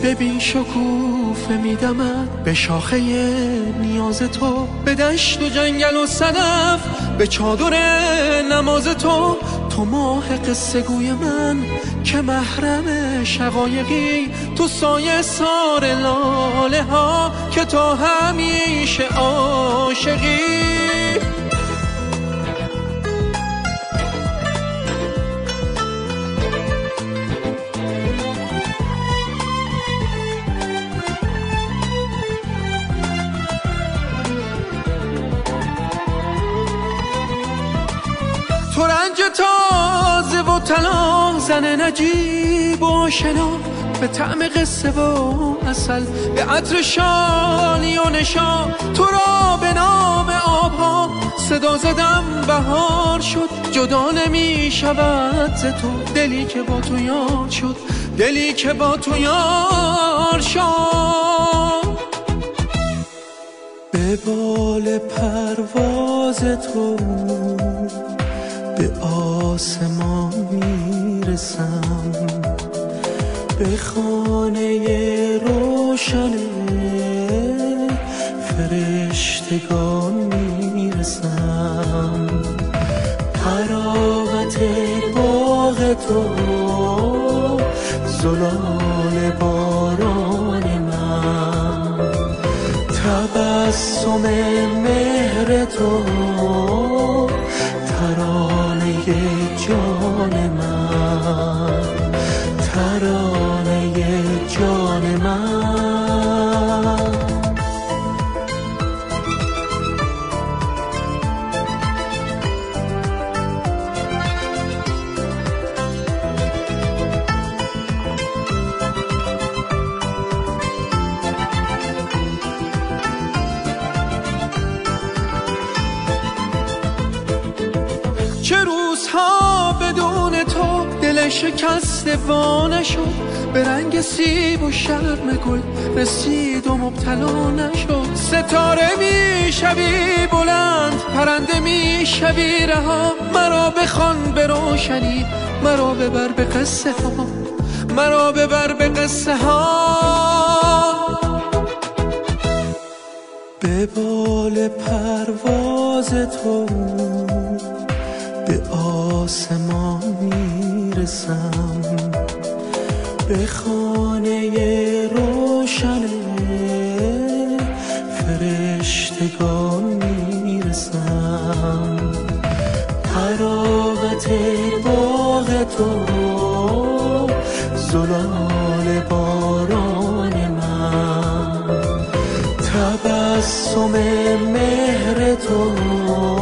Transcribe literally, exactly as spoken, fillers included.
گل بی شکوفه میدمد به شاخه نیاز تو، به دشت و جنگل و صدف، به چادر نماز تو. تو ماه قصه گوی من که محرم شقایقی، تو سایه سار لاله ها که تا همیشه عاشقی. تو رنج تازه و طلا، زن نجیب و آشنا، به طعم قصه و عسل، به عطر شالی و نشا. تو را به نام آبها صدا زدم بهار شد، جدا نمی شود ز تو دلی که با تو یار شد، دلی که با تو یار شد. به بال پرواز تو به آسمان میرسم، به خانه روشن فرشتگان میرسم. طراوت باغ تو، زلال باران من، تبسم مهر تو، ترانه جان من، ترانه جان من. چه روزها بدون تو دل شکسته وانه شد، به رنگ سیب و شرم گل رسید و مبتلا نشد. ستاره می شوی بلند، پرنده می شوی رها، مرا بخوان به روشنی، مرا ببر به قصه ها، مرا ببر به قصه ها. به بال پرواز تو به آسمان میرسم، به خانه روشن فرشتگان میرسم. طراوت باغ تو، زلال باران من، تبسم مهر تو،